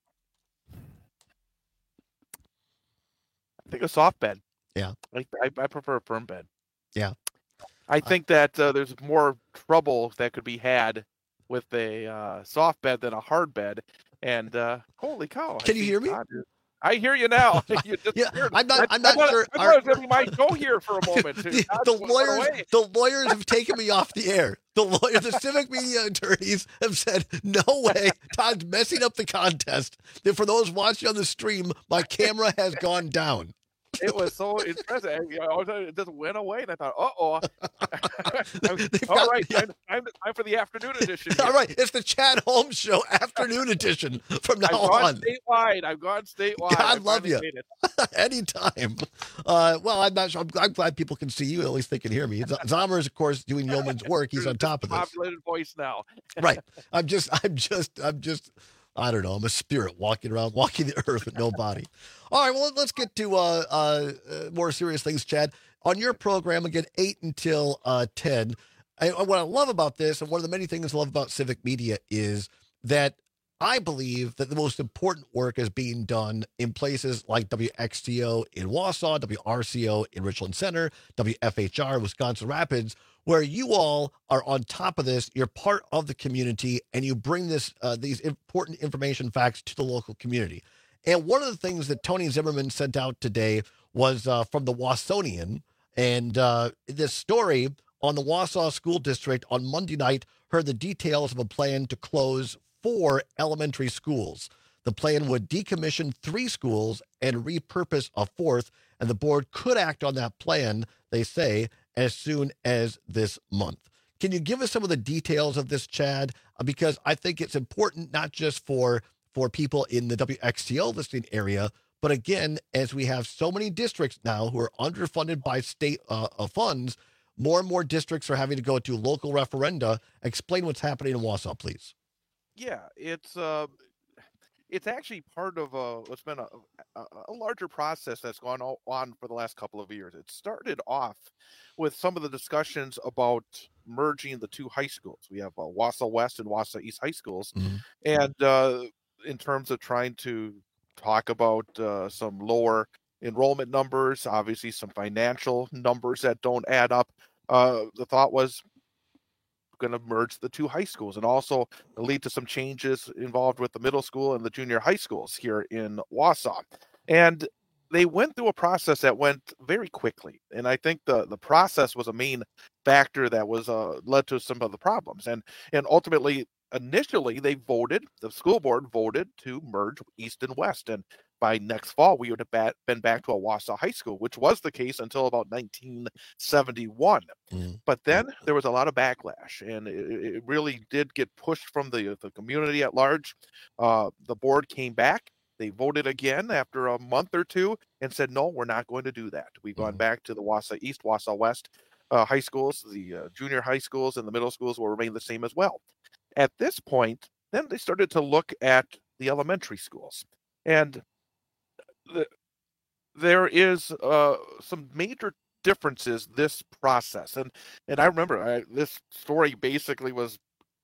I think a soft bed. Yeah. I prefer a firm bed. Yeah. I think that there's more trouble that could be had with a soft bed than a hard bed. And holy cow. Can you hear me? I hear you now. I'm not sure. I thought we might go here for a moment. The lawyers have taken me off the air. The Civic Media attorneys have said, no way, Todd's messing up the contest. And for those watching on the stream, my camera has gone down. It was so impressive. It just went away, and I thought, all right, time for the afternoon edition. All right, it's the Chad Holmes Show afternoon edition from now on. I've gone statewide. God love you. Anytime. Well, I'm not sure. I'm glad people can see you. At least they can hear me. Zomer is, of course, doing yeoman's work. He's on top of this. Populated voice now. Right. I'm just. I don't know. I'm a spirit walking around, walking the earth with no body. All right, well, let's get to more serious things, Chad. On your program, again, 8 until 10, what I love about this, and one of the many things I love about Civic Media, is that I believe that the most important work is being done in places like WXCO in Wausau, WRCO in Richland Center, WFHR, Wisconsin Rapids, where you all are on top of this. You're part of the community, and you bring these important information facts to the local community. And one of the things that Tony Zimmerman sent out today was from the Wausonian, and this story on the Wausau School District on Monday night heard the details of a plan to close 4 elementary schools. The plan would decommission 3 schools and repurpose a 4th, and the board could act on that plan, they say, as soon as this month. Can you give us some of the details of this, Chad? Because I think it's important not just for people in the WXCO listening area, but again, as we have so many districts now who are underfunded by state funds, more and more districts are having to go to local referenda. Explain what's happening in Wausau, please. Yeah, it's it's actually part of what's been a larger process that's gone on for the last couple of years. It started off with some of the discussions about merging the two high schools. We have Wausau West and Wausau East high schools, and in terms of trying to talk about some lower enrollment numbers, obviously some financial numbers that don't add up. The thought was going to merge the two high schools and also lead to some changes involved with the middle school and the junior high schools here in Wausau. And they went through a process that went very quickly. And I think the process was a main factor that was led to some of the problems. And ultimately, initially, the school board voted to merge East and West. And by next fall, we would have been back to a Wausau high school, which was the case until about 1971. But then there was a lot of backlash, and it really did get pushed from the community at large. The board came back. They voted again after a month or two and said, no, we're not going to do that. We've gone back to the Wausau East, Wausau West high schools. The junior high schools and the middle schools will remain the same as well. At this point, then they started to look at the elementary schools. And there is some major differences this process. And I remember this story basically was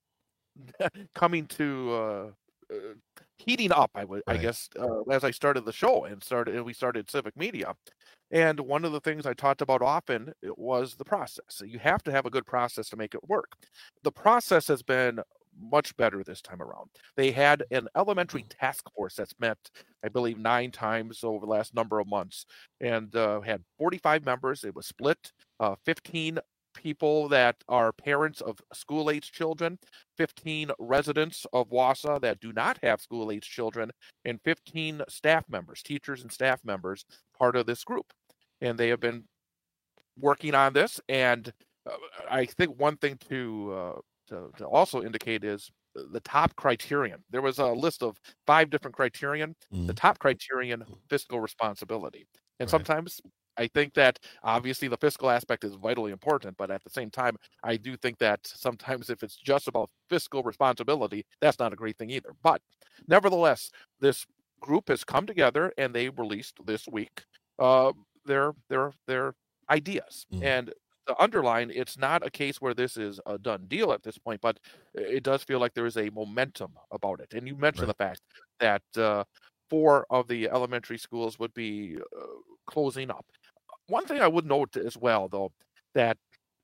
coming to heating up, I guess, as I started the show and we started Civic Media. And one of the things I talked about often was the process. You have to have a good process to make it work. The process has been much better this time around. They had an elementary task force that's met, I believe, 9 times over the last number of months, and had 45 members. It was split, 15 people that are parents of school-age children, 15 residents of Wausau that do not have school-age children, and 15 staff members, teachers and staff members, part of this group. And they have been working on this. And I think one thing to also indicate is the top criterion. There was a list of 5 different criterion. The top criterion, fiscal responsibility. And sometimes I think that obviously the fiscal aspect is vitally important, but at the same time, I do think that sometimes if it's just about fiscal responsibility, that's not a great thing either. But nevertheless, this group has come together and they released this week their ideas. And to underline, it's not a case where this is a done deal at this point, but it does feel like there is a momentum about it. And you mentioned the fact that 4 of the elementary schools would be closing up. One thing I would note as well, though, that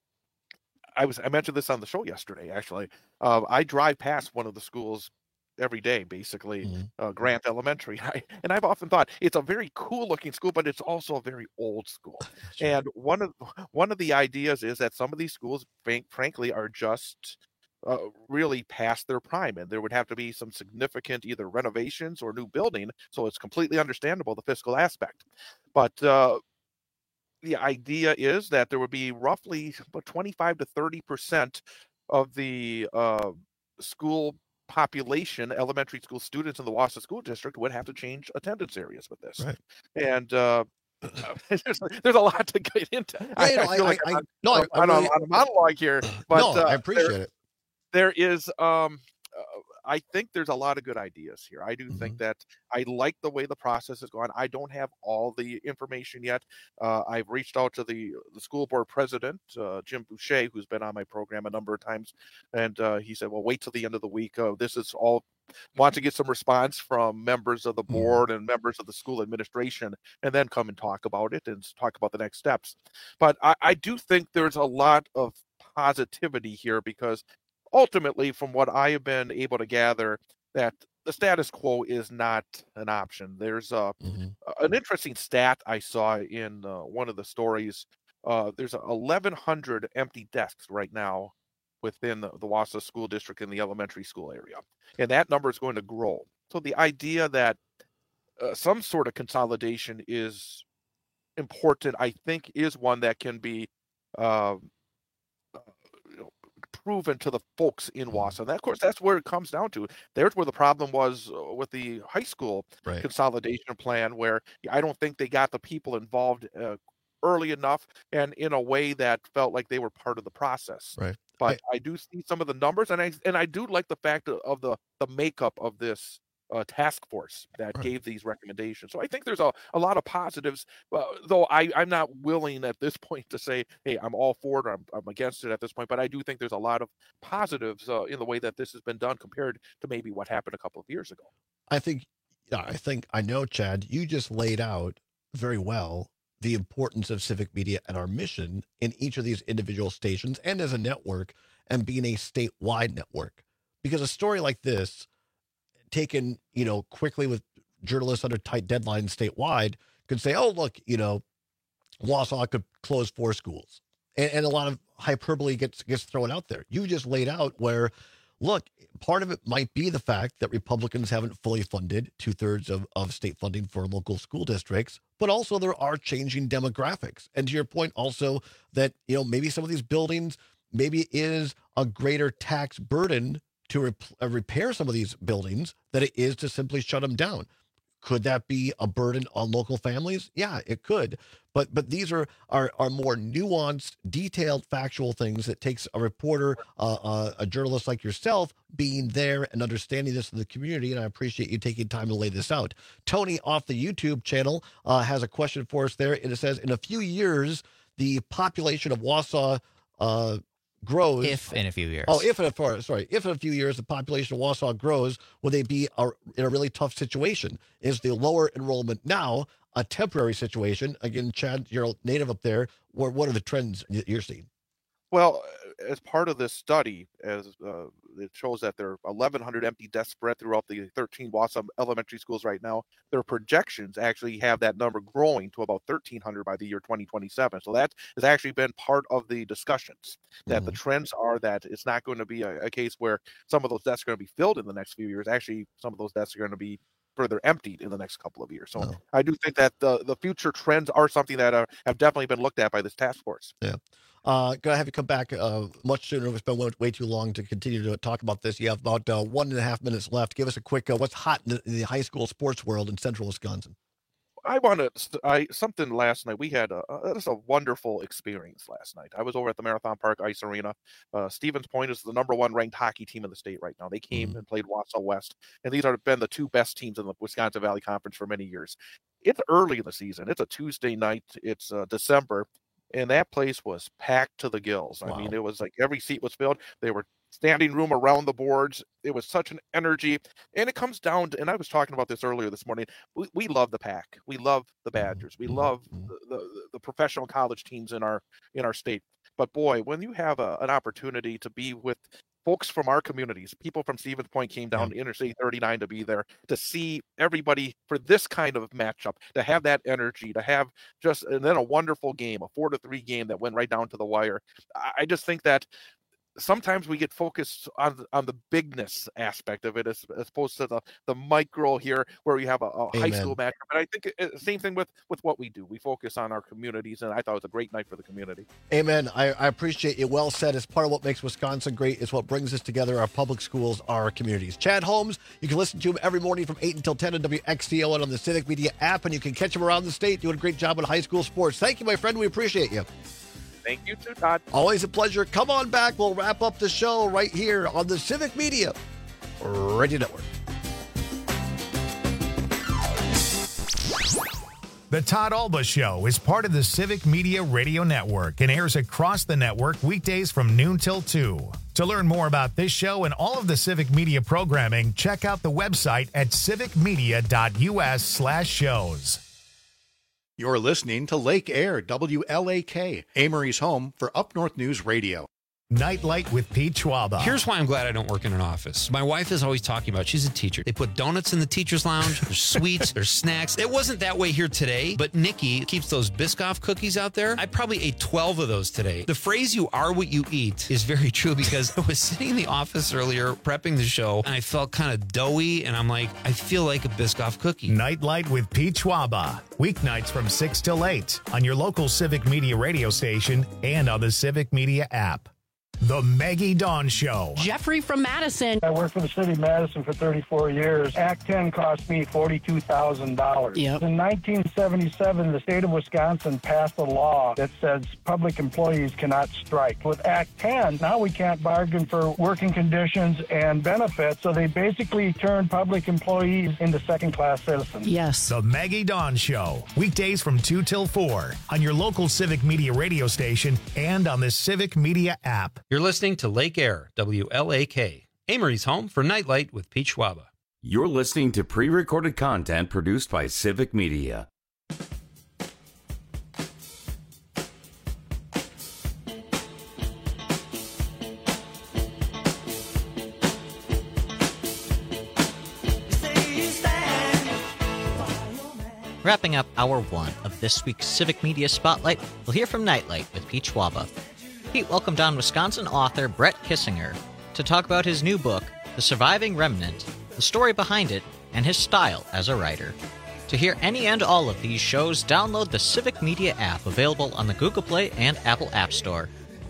I mentioned this on the show yesterday, actually. I drive past one of the schools every day, basically, Grant Elementary. And I've often thought it's a very cool looking school, but it's also a very old school. And one of the ideas is that some of these schools, frankly, are just really past their prime, and there would have to be some significant either renovations or new building. So it's completely understandable, the fiscal aspect. But the idea is that there would be roughly about 25 to 30% of the school population, elementary school students in the Wausau School District would have to change attendance areas with this. And there's a lot to get into. I feel like I'm on a monologue here, but I appreciate it. There is, I think there's a lot of good ideas here. I do think that I like the way the process is going. I don't have all the information yet. I've reached out to the school board president, Jim Boucher, who's been on my program a number of times. And he said, well, wait till the end of the week. This is all, want to get some response from members of the board and members of the school administration, and then come and talk about it and talk about the next steps. But I do think there's a lot of positivity here, because ultimately, from what I have been able to gather, that the status quo is not an option. There's an interesting stat I saw in one of the stories. There's 1,100 empty desks right now within the Wausau School District in the elementary school area, and that number is going to grow. So the idea that some sort of consolidation is important, I think, is one that can be proven to the folks in Wausau. And of course, that's where it comes down to. There's where the problem was with the high school consolidation plan, where I don't think they got the people involved early enough and in a way that felt like they were part of the process. But I do see some of the numbers, and I do like the fact of the makeup of this task force that gave these recommendations. So I think there's a lot of positives, though I'm not willing at this point to say, hey, I'm all for it or I'm against it at this point. But I do think there's a lot of positives in the way that this has been done compared to maybe what happened a couple of years ago. I know, Chad, you just laid out very well the importance of civic media and our mission in each of these individual stations and as a network and being a statewide network. Because a story like this, taken, quickly with journalists under tight deadlines statewide, could say, oh, look, Wausau could close 4 schools. And a lot of hyperbole gets thrown out there. You just laid out where, look, part of it might be the fact that Republicans haven't fully funded 2/3 of state funding for local school districts, but also there are changing demographics. And to your point also that, maybe some of these buildings, maybe it is a greater tax burden to repair some of these buildings than it is to simply shut them down. Could that be a burden on local families? Yeah, it could. But these are more nuanced, detailed, factual things that takes a reporter, a journalist like yourself, being there and understanding this in the community. And I appreciate you taking time to lay this out. Tony off the YouTube channel has a question for us there. And it says, in a few years, the population of Wausau grows. If in a few years. If in a few years the population of Wausau grows, will they be in a really tough situation? Is the lower enrollment now a temporary situation? Again, Chad, you're a native up there. What are the trends you're seeing? Well, as part of this study, as it shows that there are 1,100 empty desks spread throughout the 13 Wausau elementary schools right now. Their projections actually have that number growing to about 1,300 by the year 2027. So that has actually been part of the discussions, that the trends are that it's not going to be a case where some of those desks are going to be filled in the next few years. Actually, some of those desks are going to be further emptied in the next couple of years. So I do think that the future trends are something that have definitely been looked at by this task force. Yeah. Gonna have you come back much sooner. It's been way too long to continue to talk about this. You have about 1.5 minutes left. Give us a quick what's hot in the high school sports world in central Wisconsin. I something last night. We had just a wonderful experience last night. I was over at the Marathon Park Ice Arena. Stevens Point is the #1 ranked hockey team in the state right now. They came and played Wausau West, and these have been the 2 best teams in the Wisconsin Valley Conference for many years. It's early in the season. It's a Tuesday night. It's December. And that place was packed to the gills. I mean, it was like every seat was filled. They were standing room around the boards. It was such an energy. And it comes down to, and I was talking about this earlier this morning, we love the Pack. We love the Badgers. We love the professional college teams in our state. But boy, when you have an opportunity to be with folks from our communities, people from Stevens Point came down to Interstate 39 to be there, to see everybody for this kind of matchup, to have that energy, to have and then a wonderful game, a 4-3 game that went right down to the wire. I just think that sometimes we get focused on the bigness aspect of it as opposed to the micro here where we have a high school matchup. And I think same thing with what we do. We focus on our communities, and I thought it was a great night for the community. Amen. I appreciate it. Well said. It's part of what makes Wisconsin great. It's what brings us together, our public schools, our communities. Chad Holmes, you can listen to him every morning from 8 until 10 on WXCO and on the Civic Media app, and you can catch him around the state doing a great job in high school sports. Thank you, my friend. We appreciate you. Thank you too, Todd. Always a pleasure. Come on back. We'll wrap up the show right here on the Civic Media Radio Network. The Todd Alba Show is part of the Civic Media Radio Network and airs across the network weekdays from noon till 2. To learn more about this show and all of the Civic Media programming, check out the website at civicmedia.us/shows. You're listening to Lake Air, WLAK, Amory's home for Up North News Radio. Nightlight with Pete Schwaba. Here's why I'm glad I don't work in an office. My wife is always talking about, she's a teacher. They put donuts in the teacher's lounge. There's sweets. There's snacks. It wasn't that way here today, but Nikki keeps those Biscoff cookies out there. I probably ate 12 of those today. The phrase, you are what you eat, is very true because I was sitting in the office earlier prepping the show, and I felt kind of doughy, and I'm like, I feel like a Biscoff cookie. Nightlight with Pete Schwaba. Weeknights from 6 till 8 on your local Civic Media radio station and on the Civic Media app. The Maggie Dawn Show. Jeffrey from Madison. I worked for the city of Madison for 34 years. Act 10 cost me $42,000. Yep. In 1977, the state of Wisconsin passed a law that says public employees cannot strike. With Act 10, now we can't bargain for working conditions and benefits, so they basically turned public employees into second-class citizens. Yes. The Maggie Dawn Show. Weekdays from 2 till 4 on your local Civic Media radio station and on the Civic Media app. You're listening to Lake Air, WLAK, Amory's home for Nightlight with Pete Schwaba. You're listening to pre-recorded content produced by Civic Media. Wrapping up Hour 1 of this week's Civic Media Spotlight, we'll hear from Nightlight with Pete Schwaba. Pete welcomed on Wisconsin author Brett Kissinger to talk about his new book, The Surviving Remnant, the story behind it, and his style as a writer. To hear any and all of these shows, download the Civic Media app available on the Google Play and Apple App Store.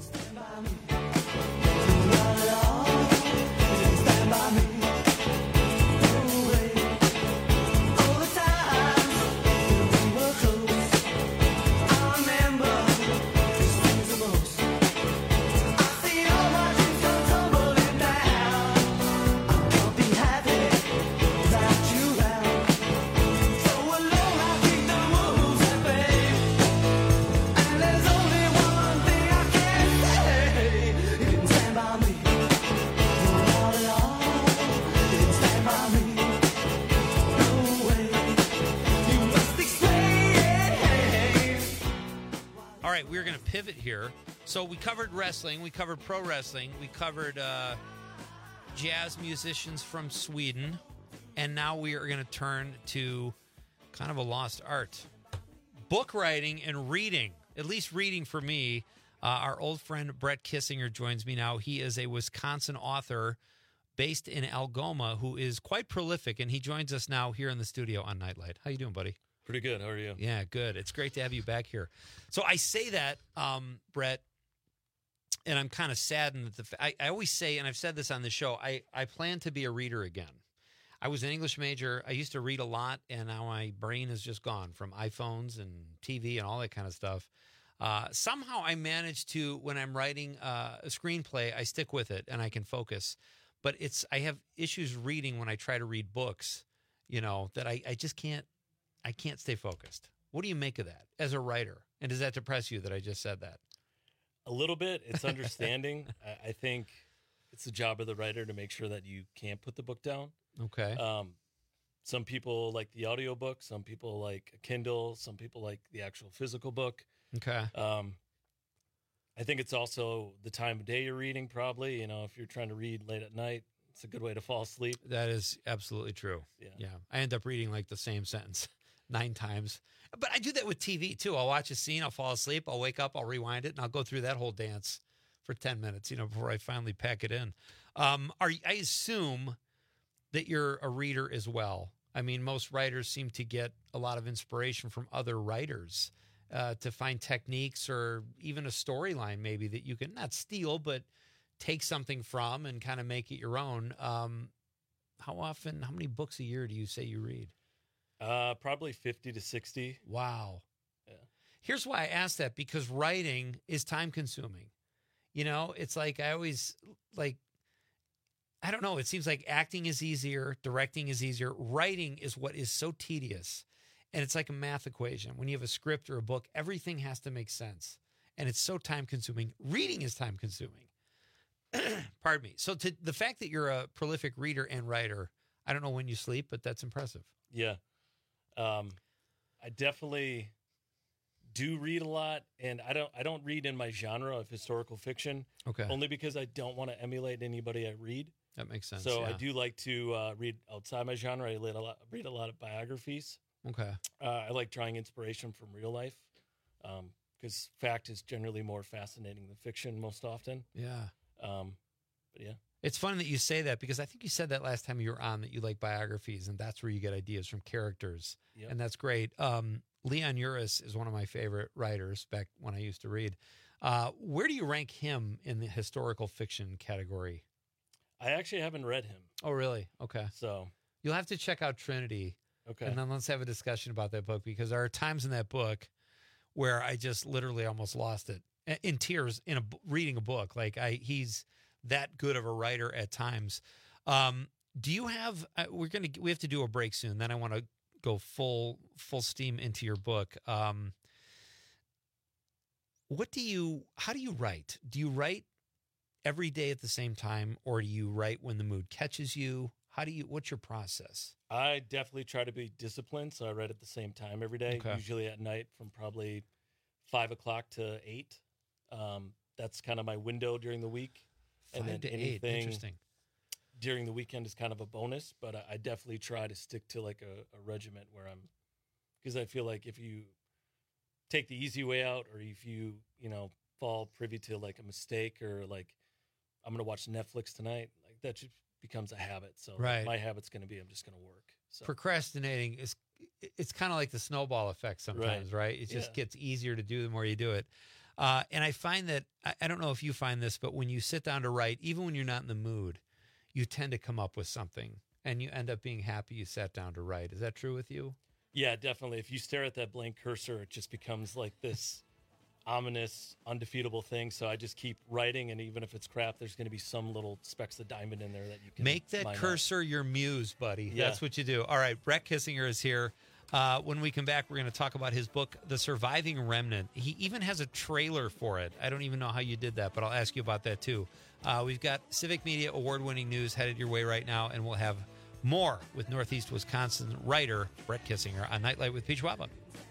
Pivot here. So we covered wrestling, we covered pro wrestling, we covered jazz musicians from Sweden, and now we are going to turn to kind of a lost art. Book writing and reading, at least reading for me. Our old friend Brett Kissinger joins me now. He is a Wisconsin author based in Algoma who is quite prolific, and he joins us now here in the studio on Nightlight. How you doing, buddy? Pretty good. How are you? Yeah, good. It's great to have you back here. So I say that, Brett, and I'm kind of saddened that I always say, and I've said this on the show, I plan to be a reader again. I was an English major. I used to read a lot, and now my brain is just gone from iPhones and TV and all that kind of stuff. Somehow I managed to, when I'm writing a screenplay, I stick with it and I can focus. But I have issues reading when I try to read books, that I just can't. I can't stay focused. What do you make of that as a writer? And does that depress you that I just said that? A little bit. It's understanding. I think it's the job of the writer to make sure that you can't put the book down. Okay. Some people like the audiobook. Some people like a Kindle. Some people like the actual physical book. Okay. I think it's also the time of day you're reading, probably. If you're trying to read late at night, it's a good way to fall asleep. That is absolutely true. Yeah. I end up reading like the same sentence 9 times. But I do that with TV, too. I'll watch a scene, I'll fall asleep, I'll wake up, I'll rewind it, and I'll go through that whole dance for 10 minutes, before I finally pack it in. I assume that you're a reader as well. I mean, most writers seem to get a lot of inspiration from other writers to find techniques or even a storyline maybe that you can not steal, but take something from and kind of make it your own. How many books a year do you say you read? Probably 50 to 60. Wow. Yeah. Here's why I ask that, because writing is time consuming. It's like I always I don't know. It seems like acting is easier. Directing is easier. Writing is what is so tedious. And it's like a math equation. When you have a script or a book, everything has to make sense. And it's so time consuming. Reading is time consuming. Pardon me. So the fact that you're a prolific reader and writer, I don't know when you sleep, but that's impressive. Yeah. I definitely do read a lot, and I don't read in my genre of historical fiction. Okay. Only because I don't want to emulate anybody I read. That makes sense. So yeah. I do like to read outside my genre. I read a lot of biographies. Okay. I like drawing inspiration from real life, because fact is generally more fascinating than fiction most often. Yeah. But yeah. It's fun that you say that, because I think you said that last time you were on, that you like biographies, and that's where you get ideas from characters. Yep. And that's great. Leon Uris is one of my favorite writers back when I used to read. Where do you rank him in the historical fiction category? I actually haven't read him. Oh, really? Okay. So you'll have to check out Trinity. Okay. And then let's have a discussion about that book, because there are times in that book where I just literally almost lost it in tears reading a book. Like he's that good of a writer at times. Do you have? We have to do a break soon. Then I want to go full steam into your book. How do you write? Do you write every day at the same time, or do you write when the mood catches you? What's your process? I definitely try to be disciplined, so I write at the same time every day, usually at night from probably 5 o'clock to 8. That's kind of my window during the week. 5 to 8, interesting. During the weekend is kind of a bonus, but I definitely try to stick to like a regiment because I feel like if you take the easy way out, or if you fall privy to like a mistake, or like I'm going to watch Netflix tonight, like that just becomes a habit. So my habit's going to be I'm just going to work. So. Procrastinating it's kind of like the snowball effect sometimes, right? It just gets easier to do the more you do it. And I find that, I don't know if you find this, but when you sit down to write, even when you're not in the mood, you tend to come up with something, and you end up being happy you sat down to write. Is that true with you? Yeah, definitely. If you stare at that blank cursor, it just becomes like this ominous, undefeatable thing. So I just keep writing, and even if it's crap, there's going to be some little specks of diamond in there that you can make that cursor your muse, buddy. Yeah. That's what you do. All right, Brett Kissinger is here. When we come back, we're going to talk about his book, The Surviving Remnant. He even has a trailer for it. I don't even know how you did that, but I'll ask you about that too. We've got Civic Media award-winning news headed your way right now, and we'll have more with Northeast Wisconsin writer Brett Kissinger on Nightlight with Peach Wabba.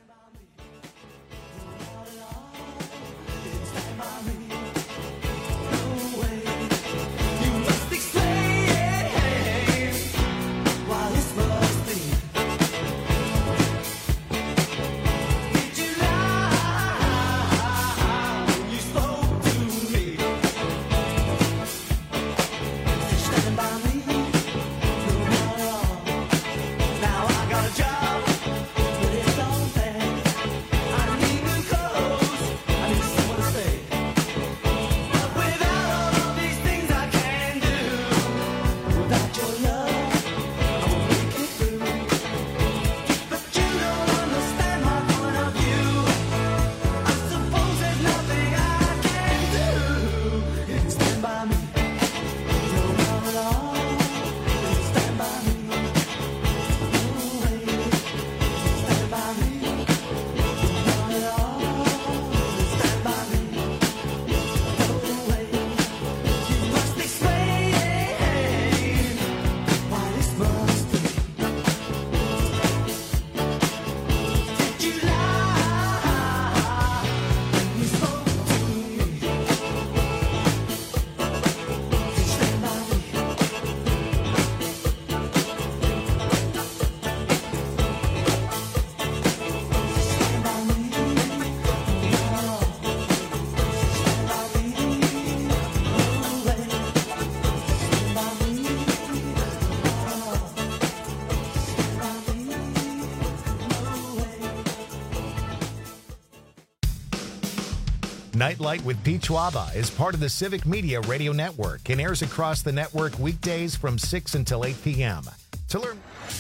Nightlight with Pete Schwaba is part of the Civic Media Radio Network and airs across the network weekdays from 6 until 8 p.m. To learn,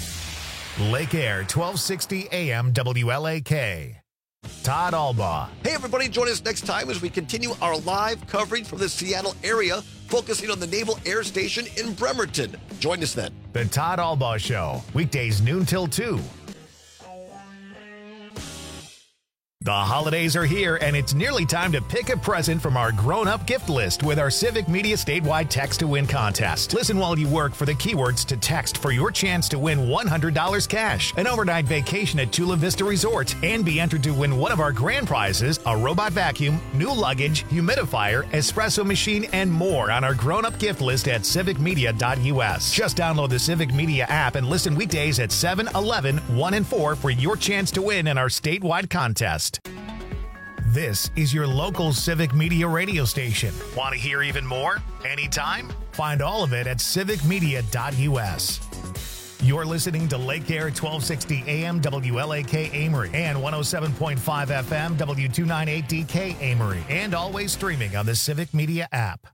Lake Air, 1260 AM WLAK. Todd Albaugh. Hey, everybody, join us next time as we continue our live coverage from the Seattle area, focusing on the Naval Air Station in Bremerton. Join us then. The Todd Albaugh Show, weekdays noon till 2. The holidays are here, and it's nearly time to pick a present from our grown-up gift list with our Civic Media statewide text-to-win contest. Listen while you work for the keywords to text for your chance to win $100 cash, an overnight vacation at Chula Vista Resort, and be entered to win one of our grand prizes, a robot vacuum, new luggage, humidifier, espresso machine, and more on our grown-up gift list at civicmedia.us. Just download the Civic Media app and listen weekdays at 7, 11, 1, and 4 for your chance to win in our statewide contest. This is your local Civic Media radio station. Want to hear even more? Anytime? Find all of it at civicmedia.us. You're listening to Lake Air 1260 AM WLAK Amory and 107.5 FM W298DK Amory, and always streaming on the Civic Media app.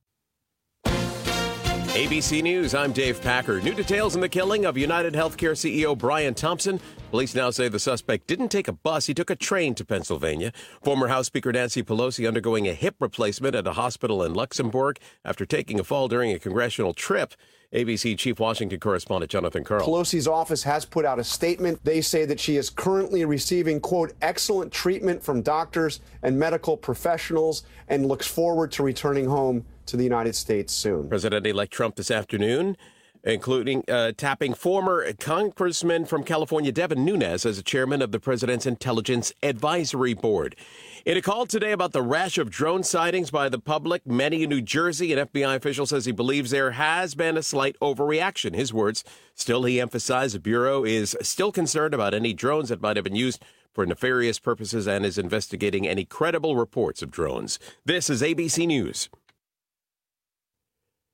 ABC News, I'm Dave Packer. New details in the killing of United Healthcare CEO Brian Thompson. Police now say the suspect didn't take a bus, he took a train to Pennsylvania. Former House Speaker Nancy Pelosi undergoing a hip replacement at a hospital in Luxembourg after taking a fall during a congressional trip. ABC Chief Washington correspondent Jonathan Karl. Pelosi's office has put out a statement. They say that she is currently receiving, quote, excellent treatment from doctors and medical professionals and looks forward to returning home to the United States soon. President-elect Trump this afternoon, including tapping former Congressman from California Devin Nunes as a chairman of the President's Intelligence Advisory Board. In a call today about the rash of drone sightings by the public, many in New Jersey, an FBI official says he believes there has been a slight overreaction. His words. Still, he emphasized the Bureau is still concerned about any drones that might have been used for nefarious purposes and is investigating any credible reports of drones. This is ABC News.